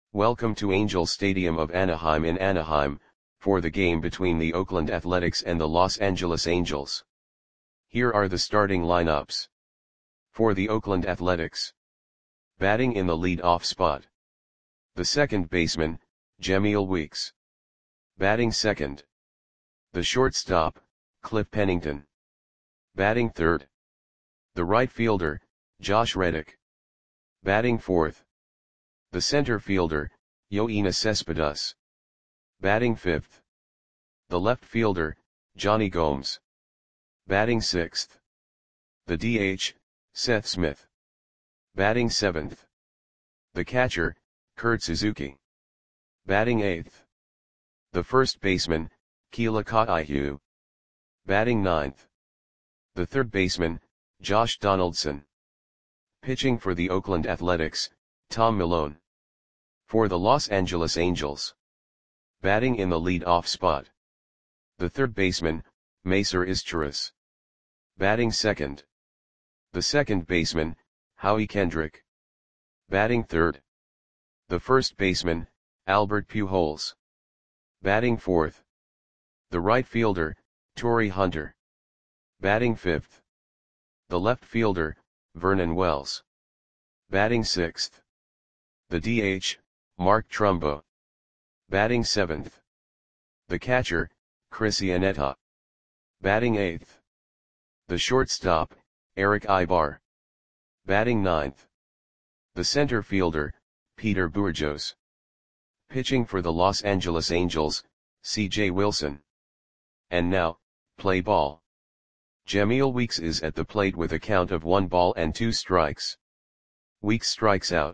Welcome to Angel Stadium of Anaheim in Anaheim, for the game between the Oakland Athletics and the Los Angeles Angels. Here are the starting lineups. For the Oakland Athletics. Batting in the lead-off spot. The second baseman, Jemile Weeks. Batting second. The shortstop, Cliff Pennington. Batting third. The right fielder, Josh Reddick. Batting fourth. The center fielder, Yoenis Cespedes. Batting fifth. The left fielder, Jonny Gomes. Batting sixth. The DH, Seth Smith. Batting seventh. The catcher, Kurt Suzuki. Batting eighth. The first baseman, Keila Ka'aihu. Batting ninth. The third baseman, Josh Donaldson. Pitching for the Oakland Athletics, Tom Milone. For the Los Angeles Angels. Batting in the lead-off spot. The third baseman, Macer Izturis. Batting second. The second baseman, Howie Kendrick. Batting third. The first baseman, Albert Pujols. Batting fourth. The right fielder, Torii Hunter. Batting fifth. The left fielder, Vernon Wells. Batting sixth. The DH, Mark Trumbo. Batting seventh. The catcher, Chris Iannetta. Batting eighth. The shortstop, Erick Aybar. Batting ninth. The center fielder, Peter Bourjos. Pitching for the Los Angeles Angels, C.J. Wilson. And now, play ball. Jemile Weeks is at the plate with a count of 1 ball and 2 strikes. Weeks strikes out.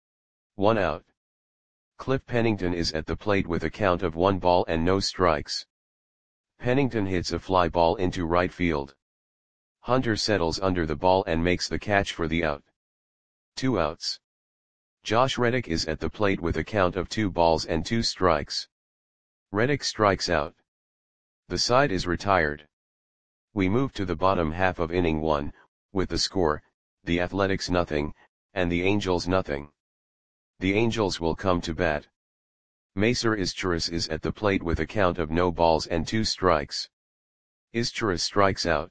1 out. Cliff Pennington is at the plate with a count of 1 ball and no strikes. Pennington hits a fly ball into right field. Hunter settles under the ball and makes the catch for the out. 2 outs. Josh Reddick is at the plate with a count of 2 balls and 2 strikes. Reddick strikes out. The side is retired. We move to the bottom half of inning 1, with the score, the Athletics 0, and the Angels 0. The Angels will come to bat. Macer Izturis is at the plate with a count of no balls and 2 strikes. Izturis strikes out.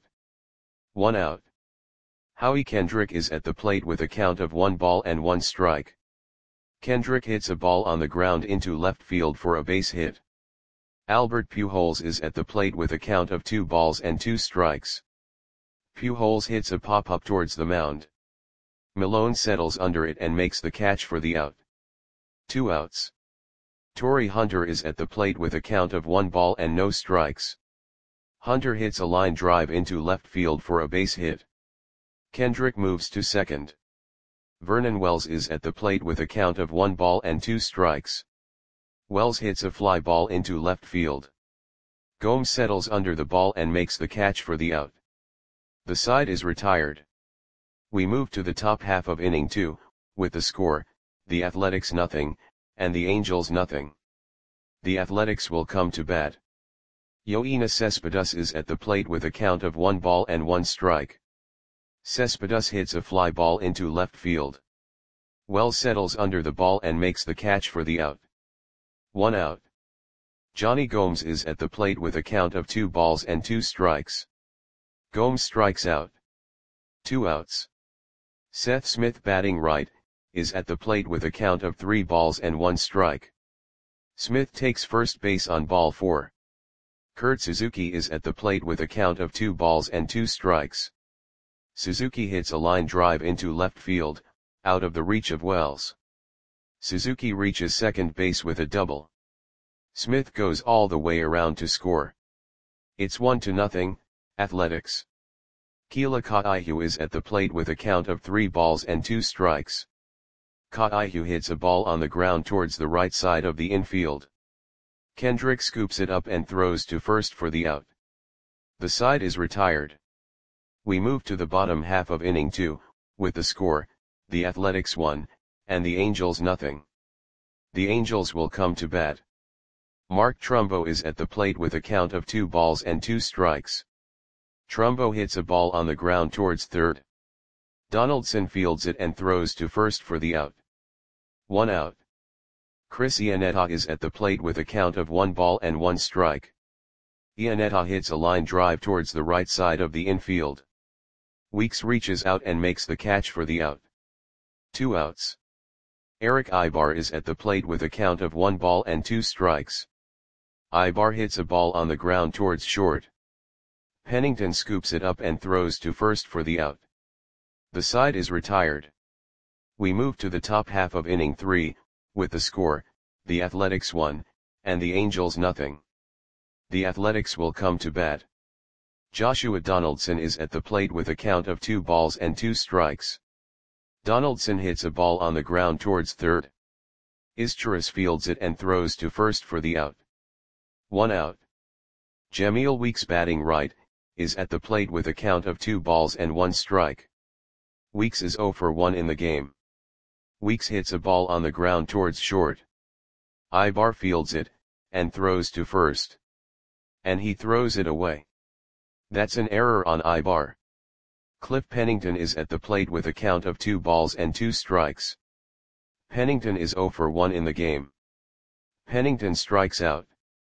1 out. Howie Kendrick is at the plate with a count of 1 ball and 1 strike. Kendrick hits a ball on the ground into left field for a base hit. Albert Pujols is at the plate with a count of 2 balls and 2 strikes. Pujols hits a pop-up towards the mound. Milone settles under it and makes the catch for the out. 2 outs. Torii Hunter is at the plate with a count of 1 ball and no strikes. Hunter hits a line drive into left field for a base hit. Kendrick moves to second. Vernon Wells is at the plate with a count of 1 ball and 2 strikes. Wells hits a fly ball into left field. Gomes settles under the ball and makes the catch for the out. The side is retired. We move to the top half of inning 2, with the score, the Athletics 0, and the Angels 0. The Athletics will come to bat. Yoenis Cespedes is at the plate with a count of 1 ball and 1 strike. Cespedes hits a fly ball into left field. Wells settles under the ball and makes the catch for the out. 1 out. Jonny Gomes is at the plate with a count of 2 balls and 2 strikes. Gomes strikes out. 2 outs. Seth Smith, batting right, is at the plate with a count of 3 balls and 1 strike. Smith takes first base on ball 4. Kurt Suzuki is at the plate with a count of 2 balls and 2 strikes. Suzuki hits a line drive into left field, out of the reach of Wells. Suzuki reaches second base with a double. Smith goes all the way around to score. It's 1-0, Athletics. Keila Ka'aihu is at the plate with a count of 3 balls and 2 strikes. Ka'aihu hits a ball on the ground towards the right side of the infield. Kendrick scoops it up and throws to first for the out. The side is retired. We move to the bottom half of inning 2, with the score, the Athletics 1, and the Angels 0. The Angels will come to bat. Mark Trumbo is at the plate with a count of 2 balls and 2 strikes. Trumbo hits a ball on the ground towards third. Donaldson fields it and throws to first for the out. 1 out. Chris Iannetta is at the plate with a count of 1 ball and 1 strike. Iannetta hits a line drive towards the right side of the infield. Weeks reaches out and makes the catch for the out. 2 outs. Eric Ibar is at the plate with a count of 1 ball and 2 strikes. Ibar hits a ball on the ground towards short. Pennington scoops it up and throws to first for the out. The side is retired. We move to the top half of inning 3, with the score, the Athletics 1, and the Angels nothing. The Athletics will come to bat. Joshua Donaldson is at the plate with a count of 2 balls and 2 strikes. Donaldson hits a ball on the ground towards third. Izturis fields it and throws to first for the out. 1 out. Jamil Weeks, batting right, is at the plate with a count of 2 balls and 1 strike. Weeks is 0 for 1 in the game. Weeks hits a ball on the ground towards short. Ibar fields it, and throws to first. And he throws it away. That's an error on Ibar. Cliff Pennington is at the plate with a count of 2 balls and 2 strikes. Pennington is 0 for 1 in the game. Pennington strikes out.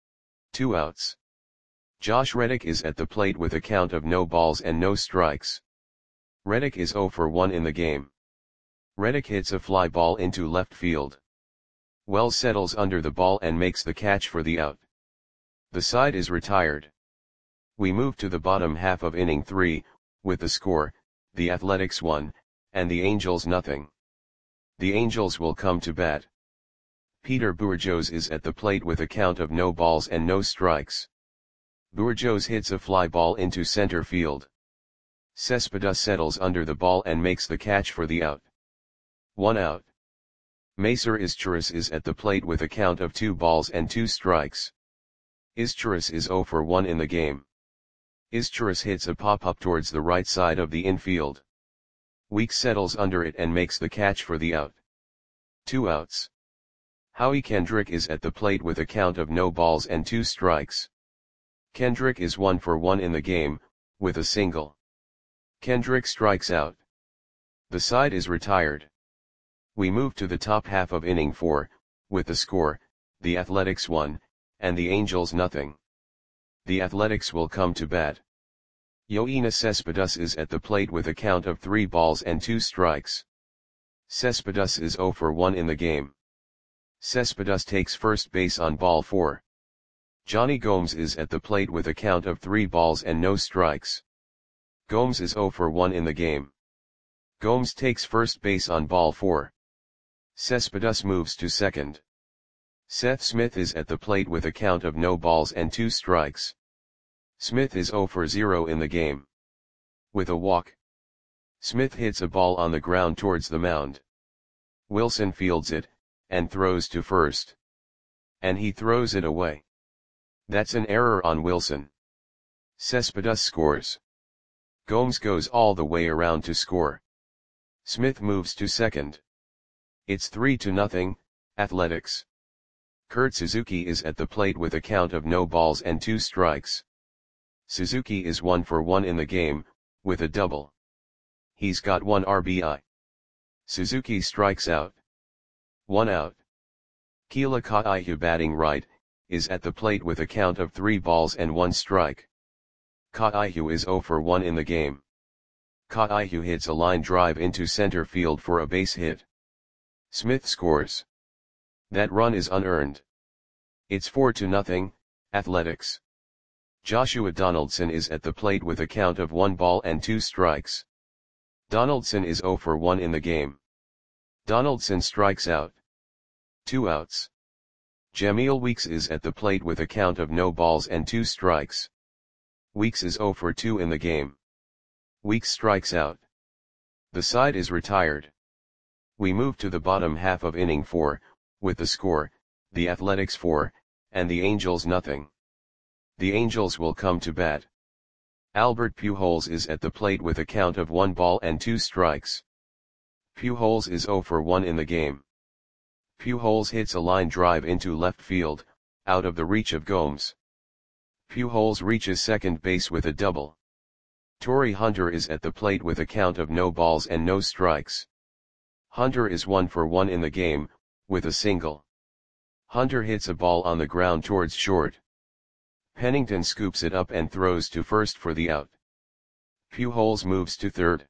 2 outs. Josh Reddick is at the plate with a count of no balls and no strikes. Reddick is 0 for 1 in the game. Reddick hits a fly ball into left field. Wells settles under the ball and makes the catch for the out. The side is retired. We move to the bottom half of inning 3, with the score, the Athletics 1, and the Angels nothing. The Angels will come to bat. Peter Bourjos is at the plate with a count of no balls and no strikes. Bourjos hits a fly ball into center field. Cespedes settles under the ball and makes the catch for the out. 1 out. Macer Izturis is at the plate with a count of 2 balls and 2 strikes. Izturis is 0 for 1 in the game. Izturis hits a pop-up towards the right side of the infield. Weeks settles under it and makes the catch for the out. 2 outs. Howie Kendrick is at the plate with a count of no balls and 2 strikes. Kendrick is 1 for 1 in the game, with a single. Kendrick strikes out. The side is retired. We move to the top half of inning 4, with the score, the Athletics 1, and the Angels nothing. The Athletics will come to bat. Yoenis Cespedes is at the plate with a count of 3 balls and 2 strikes. Cespedes is 0 for 1 in the game. Cespedes takes first base on ball 4. Johnny Gomes is at the plate with a count of 3 balls and no strikes. Gomes is 0 for 1 in the game. Gomes takes first base on ball 4. Cespedes moves to second. Seth Smith is at the plate with a count of no balls and 2 strikes. Smith is 0 for 0 in the game. With a walk. Smith hits a ball on the ground towards the mound. Wilson fields it, and throws to first. And he throws it away. That's an error on Wilson. Cespedes scores. Gomes goes all the way around to score. Smith moves to second. It's 3-0, Athletics. Kurt Suzuki is at the plate with a count of no balls and 2 strikes. Suzuki is 1 for 1 in the game, with a double. He's got 1 RBI. Suzuki strikes out. 1 out. Keila Kaihu, batting right, is at the plate with a count of 3 balls and 1 strike. Kaihu is 0 for 1 in the game. Kaihu hits a line drive into center field for a base hit. Smith scores. That run is unearned. It's 4-0, Athletics. Joshua Donaldson is at the plate with a count of 1 ball and 2 strikes. Donaldson is 0 for 1 in the game. Donaldson strikes out. 2 outs. Jamil Weeks is at the plate with a count of no balls and 2 strikes. Weeks is 0 for 2 in the game. Weeks strikes out. The side is retired. We move to the bottom half of inning 4, with the score, the Athletics 4, and the Angels nothing. The Angels will come to bat. Albert Pujols is at the plate with a count of 1 ball and 2 strikes. Pujols is 0 for 1 in the game. Pujols hits a line drive into left field, out of the reach of Gomes. Pujols reaches second base with a double. Torrey Hunter is at the plate with a count of no balls and no strikes. Hunter is 1 for 1 in the game, with a single. Hunter hits a ball on the ground towards short. Pennington scoops it up and throws to first for the out. Pujols moves to third.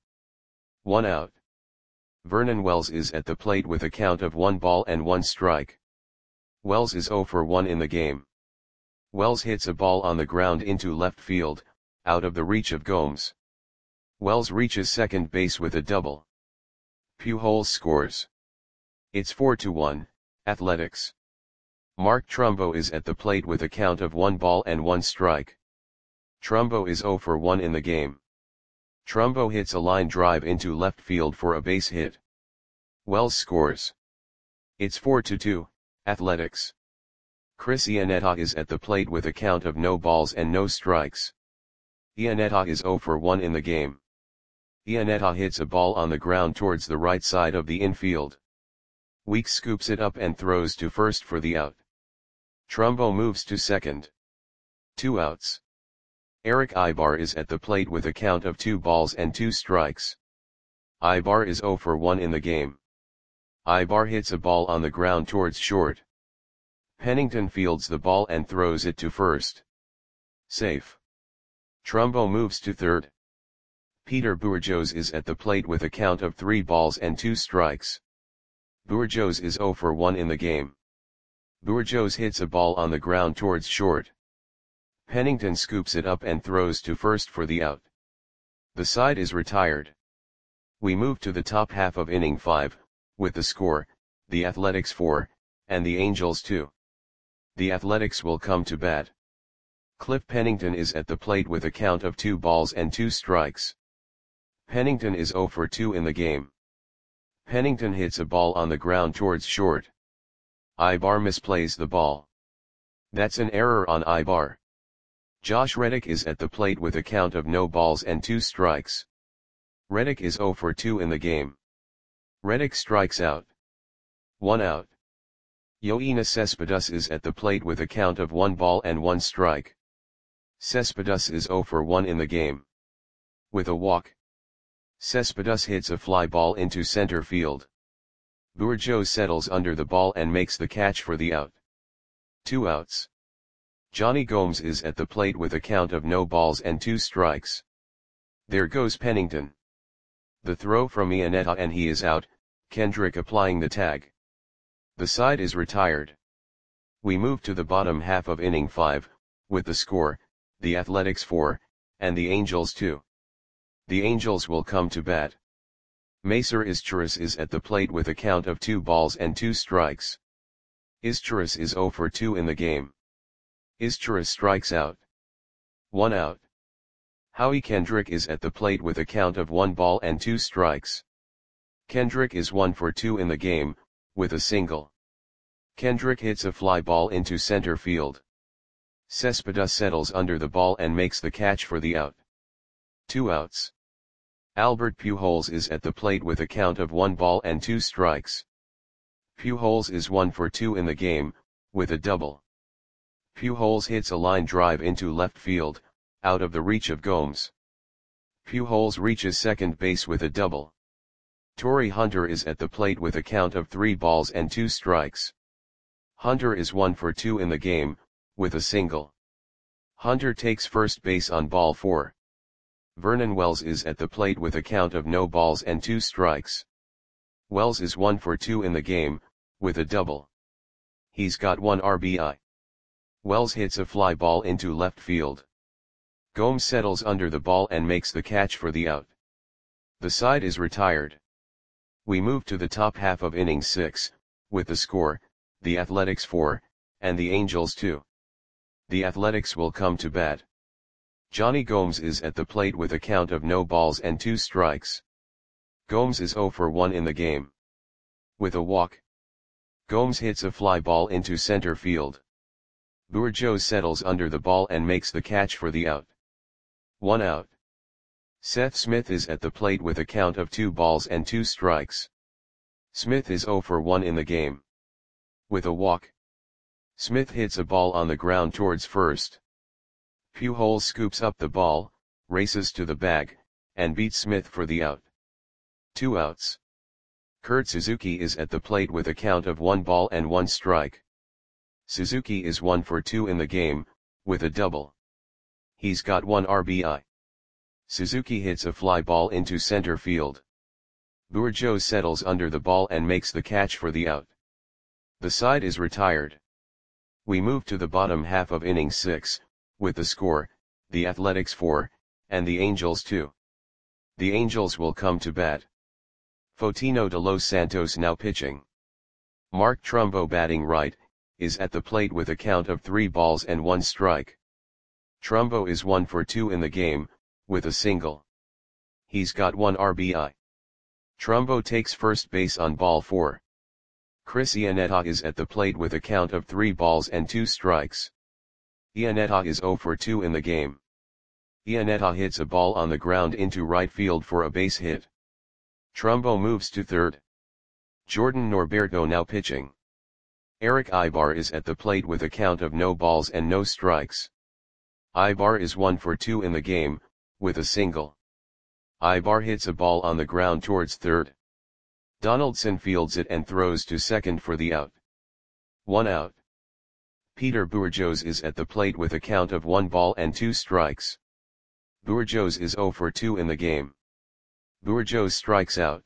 1 out. Vernon Wells is at the plate with a count of 1 ball and 1 strike. Wells is 0 for 1 in the game. Wells hits a ball on the ground into left field, out of the reach of Gomes. Wells reaches second base with a double. Pujols scores. It's 4-1, Athletics. Mark Trumbo is at the plate with a count of 1 ball and 1 strike. Trumbo is 0 for 1 in the game. Trumbo hits a line drive into left field for a base hit. Wells scores. It's 4-2, Athletics. Chris Iannetta is at the plate with a count of no balls and no strikes. Iannetta is 0 for 1 in the game. Iannetta hits a ball on the ground towards the right side of the infield. Weeks scoops it up and throws to first for the out. Trumbo moves to second. 2 outs. Eric Ibar is at the plate with a count of 2 balls and 2 strikes. Ibar is 0 for 1 in the game. Ibar hits a ball on the ground towards short. Pennington fields the ball and throws it to first. Safe. Trumbo moves to third. Peter Bourjos is at the plate with a count of 3 balls and 2 strikes. Bourjos is 0 for 1 in the game. Bourjos hits a ball on the ground towards short. Pennington scoops it up and throws to first for the out. The side is retired. We move to the top half of inning 5, with the score, the Athletics 4, and the Angels 2. The Athletics will come to bat. Cliff Pennington is at the plate with a count of 2 balls and 2 strikes. Pennington is 0 for 2 in the game. Pennington hits a ball on the ground towards short. Ibar misplays the ball. That's an error on Ibar. Josh Reddick is at the plate with a count of no balls and 2 strikes. Reddick is 0 for 2 in the game. Reddick strikes out. 1 out. Yoenis Cespedes is at the plate with a count of 1 ball and 1 strike. Cespedes is 0 for 1 in the game. With a walk. Cespedes hits a fly ball into center field. Bourjos settles under the ball and makes the catch for the out. 2 outs. Johnny Gomes is at the plate with a count of no balls and 2 strikes. There goes Pennington. The throw from Iannetta and he is out, Kendrick applying the tag. The side is retired. We move to the bottom half of inning 5, with the score, the Athletics 4, and the Angels 2. The Angels will come to bat. Macer Izturis is at the plate with a count of 2 balls and 2 strikes. Izturis is 0 for 2 in the game. Izturis strikes out. 1 out. Howie Kendrick is at the plate with a count of 1 ball and 2 strikes. Kendrick is 1 for 2 in the game, with a single. Kendrick hits a fly ball into center field. Cespedes settles under the ball and makes the catch for the out. 2 outs. Albert Pujols is at the plate with a count of 1 ball and 2 strikes. Pujols is 1 for 2 in the game, with a double. Pujols hits a line drive into left field, out of the reach of Gomes. Pujols reaches second base with a double. Torii Hunter is at the plate with a count of 3 balls and 2 strikes. Hunter is 1 for 2 in the game, with a single. Hunter takes first base on ball 4. Vernon Wells is at the plate with a count of no balls and 2 strikes. Wells is 1 for 2 in the game, with a double. He's got 1 RBI. Wells hits a fly ball into left field. Gomes settles under the ball and makes the catch for the out. The side is retired. We move to the top half of inning 6, with the score, the Athletics 4, and the Angels 2. The Athletics will come to bat. Johnny Gomes is at the plate with a count of no balls and 2 strikes. Gomes is 0 for 1 in the game. With a walk. Gomes hits a fly ball into center field. Bourjos settles under the ball and makes the catch for the out. 1 out. Seth Smith is at the plate with a count of 2 balls and 2 strikes. Smith is 0 for 1 in the game. With a walk. Smith hits a ball on the ground towards first. Pujols scoops up the ball, races to the bag, and beats Smith for the out. 2 outs. Kurt Suzuki is at the plate with a count of 1 ball and 1 strike. Suzuki is 1 for 2 in the game, with a double. He's got 1 RBI. Suzuki hits a fly ball into center field. Bourgeau settles under the ball and makes the catch for the out. The side is retired. We move to the bottom half of inning 6, with the score, the Athletics 4, and the Angels 2. The Angels will come to bat. Fotino de los Santos now pitching. Mark Trumbo batting right, is at the plate with a count of 3 balls and 1 strike. Trumbo is 1 for 2 in the game, with a single. He's got 1 RBI. Trumbo takes first base on ball 4. Chris Iannetta is at the plate with a count of 3 balls and 2 strikes. Iannetta is 0 for 2 in the game. Iannetta hits a ball on the ground into right field for a base hit. Trumbo moves to third. Jordan Norberto now pitching. Eric Ibar is at the plate with a count of no balls and no strikes. Ibar is 1 for 2 in the game, with a single. Ibar hits a ball on the ground towards third. Donaldson fields it and throws to second for the out. 1 out. Peter Bourgeois is at the plate with a count of 1 ball and 2 strikes. Bourgeois is 0 for 2 in the game. Bourgeois strikes out.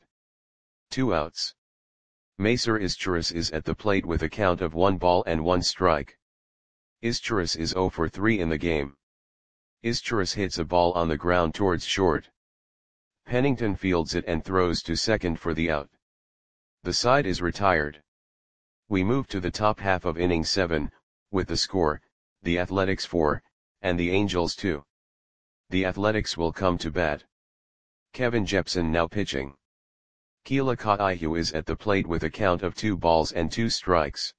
2 outs. Macer Izturis is at the plate with a count of 1 ball and 1 strike. Izturis is 0 for 3 in the game. Izturis hits a ball on the ground towards short. Pennington fields it and throws to second for the out. The side is retired. We move to the top half of inning 7, with the score, the Athletics 4, and the Angels 2. The Athletics will come to bat. Kevin Jepson now pitching. Keila Kaihu is at the plate with a count of 2 balls and 2 strikes.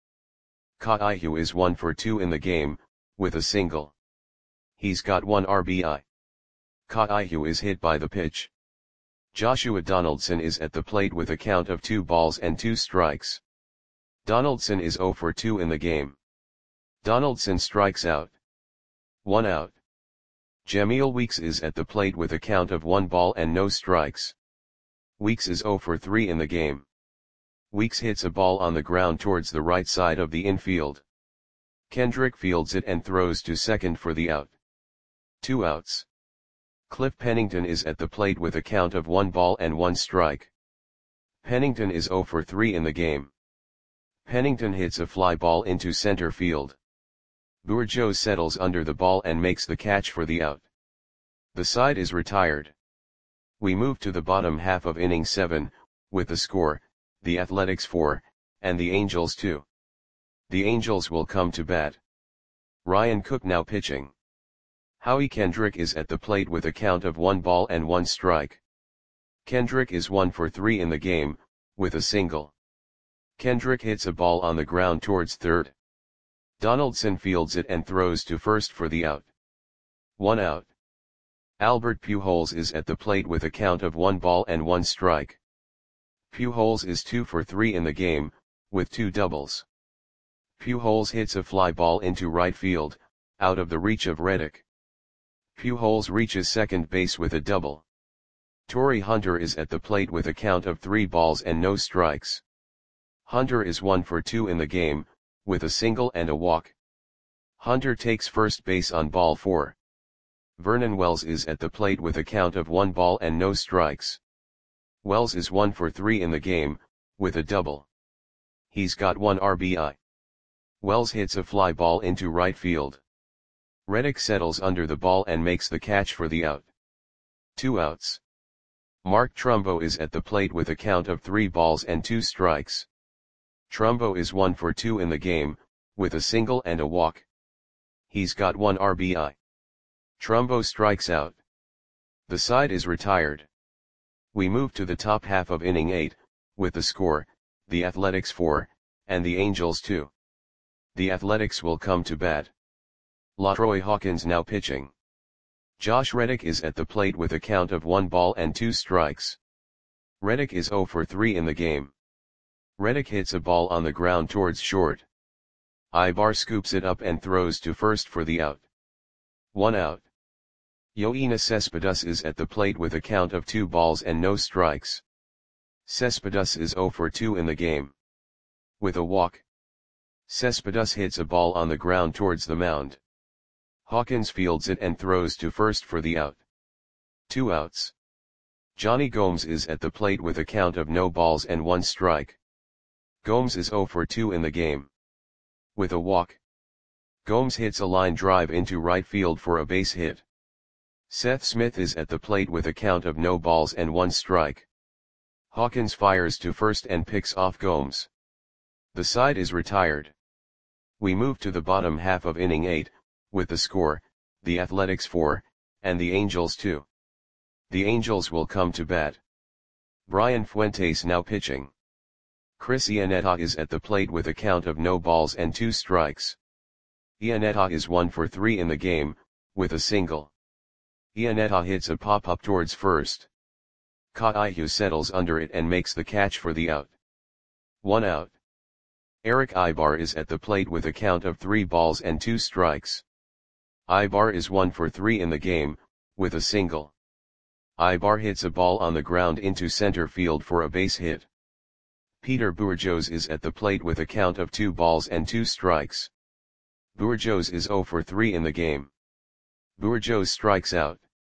Kaihu is 1 for 2 in the game, with a single. He's got 1 RBI. Kaihu is hit by the pitch. Joshua Donaldson is at the plate with a count of 2 balls and 2 strikes. Donaldson is 0 for 2 in the game. Donaldson strikes out. 1 out. Jamil Weeks is at the plate with a count of 1 ball and no strikes. Weeks is 0 for 3 in the game. Weeks hits a ball on the ground towards the right side of the infield. Kendrick fields it and throws to second for the out. 2 outs. Cliff Pennington is at the plate with a count of 1 ball and 1 strike. Pennington is 0 for 3 in the game. Pennington hits a fly ball into center field. Bourgeois settles under the ball and makes the catch for the out. The side is retired. We move to the bottom half of inning 7, with the score, the Athletics 4, and the Angels 2. The Angels will come to bat. Ryan Cook now pitching. Howie Kendrick is at the plate with a count of 1 ball and 1 strike. Kendrick is 1 for 3 in the game, with a single. Kendrick hits a ball on the ground towards third. Donaldson fields it and throws to first for the out. 1 out. Albert Pujols is at the plate with a count of 1 ball and 1 strike. Pujols is 2 for 3 in the game, with 2 doubles. Pujols hits a fly ball into right field, out of the reach of Reddick. Pujols reaches second base with a double. Torrey Hunter is at the plate with a count of 3 balls and no strikes. Hunter is 1 for 2 in the game, with a single and a walk. Hunter takes first base on ball 4. Vernon Wells is at the plate with a count of 1 ball and no strikes. Wells is 1 for 3 in the game, with a double. He's got 1 RBI. Wells hits a fly ball into right field. Reddick settles under the ball and makes the catch for the out. 2 outs. Mark Trumbo is at the plate with a count of 3 balls and 2 strikes. Trumbo is 1 for 2 in the game, with a single and a walk. He's got 1 RBI. Trumbo strikes out. The side is retired. We move to the top half of inning 8, with the score, the Athletics 4, and the Angels 2. The Athletics will come to bat. LaTroy Hawkins now pitching. Josh Reddick is at the plate with a count of 1 ball and 2 strikes. Reddick is 0 for 3 in the game. Reddick hits a ball on the ground towards short. Ibar scoops it up and throws to first for the out. 1 out. Yoenis Cespedes is at the plate with a count of 2 balls and no strikes. Cespedes is 0 for 2 in the game. With a walk. Cespedes hits a ball on the ground towards the mound. Hawkins fields it and throws to first for the out. 2 outs. Johnny Gomes is at the plate with a count of no balls and 1 strike. Gomes is 0 for 2 in the game. With a walk. Gomes hits a line drive into right field for a base hit. Seth Smith is at the plate with a count of no balls and 1 strike. Hawkins fires to first and picks off Gomes. The side is retired. We move to the bottom half of inning 8, with the score, the Athletics 4, and the Angels 2. The Angels will come to bat. Brian Fuentes now pitching. Chris Iannetta is at the plate with a count of no balls and 2 strikes. Iannetta is 1 for 3 in the game, with a single. Iannetta hits a pop-up towards first. Kaihu settles under it and makes the catch for the out. 1 out. Eric Ibar is at the plate with a count of 3 balls and 2 strikes. Ibar is 1 for 3 in the game, with a single. Ibar hits a ball on the ground into center field for a base hit. Peter Bourjos is at the plate with a count of 2 balls and 2 strikes. Bourjos is 0 for 3 in the game. Bourjos strikes out.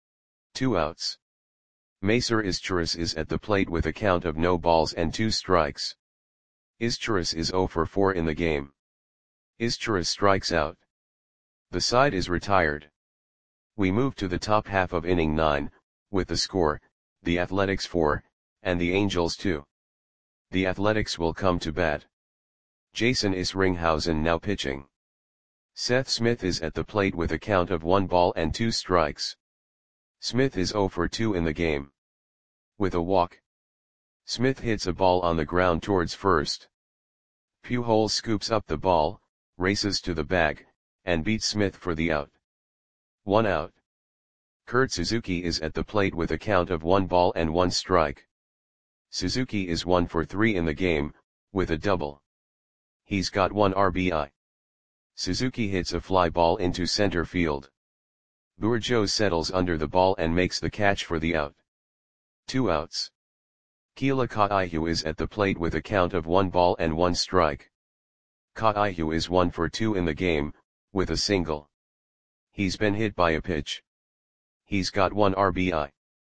2 outs. Macer Izturis is at the plate with a count of no balls and 2 strikes. Izturis is 0 for 4 in the game. Izturis strikes out. The side is retired. We move to the top half of inning 9, with the score, the Athletics 4, and the Angels 2. The Athletics will come to bat. Jason Isringhausen now pitching. Seth Smith is at the plate with a count of 1 ball and 2 strikes. Smith is 0 for 2 in the game. With a walk. Smith hits a ball on the ground towards first. Pujols scoops up the ball, races to the bag, and beats Smith for the out. 1 out. Kurt Suzuki is at the plate with a count of 1 ball and 1 strike. Suzuki is 1 for 3 in the game, with a double. He's got 1 RBI. Suzuki hits a fly ball into center field. Bourjos settles under the ball and makes the catch for the out. 2 outs. Keila Kaihu is at the plate with a count of 1 ball and 1 strike. Kaihu is 1 for 2 in the game, with a single. He's been hit by a pitch. He's got 1 RBI.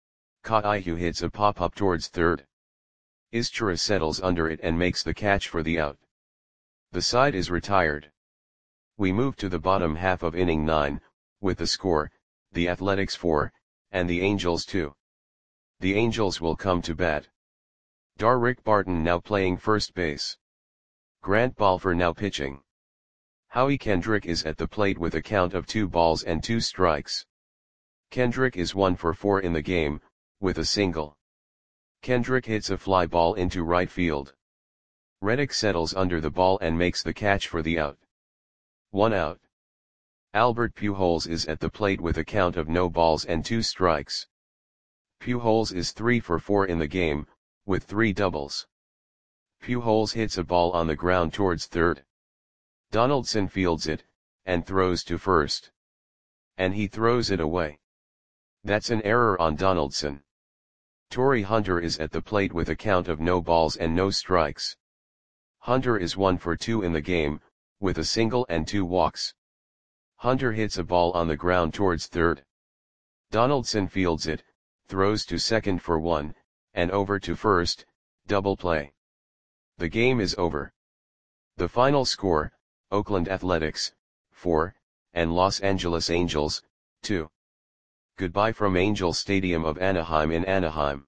Kaihu hits a pop-up towards third. Izturis settles under it and makes the catch for the out. The side is retired. We move to the bottom half of inning 9, with the score, the Athletics 4, and the Angels 2. The Angels will come to bat. Darrick Barton now playing first base. Grant Balfour now pitching. Howie Kendrick is at the plate with a count of 2 balls and 2 strikes. Kendrick is 1 for 4 in the game, with a single. Kendrick hits a fly ball into right field. Reddick settles under the ball and makes the catch for the out. 1 out. Albert Pujols is at the plate with a count of no balls and 2 strikes. Pujols is 3 for 4 in the game, with 3 doubles. Pujols hits a ball on the ground towards third. Donaldson fields it, and throws to first. And he throws it away. That's an error on Donaldson. Torrey Hunter is at the plate with a count of no balls and no strikes. Hunter is 1 for 2 in the game, with a single and 2 walks. Hunter hits a ball on the ground towards third. Donaldson fields it, throws to second for 1, and over to first, double play. The game is over. The final score, Oakland Athletics, 4, and Los Angeles Angels, 2. Goodbye from Angel Stadium of Anaheim in Anaheim.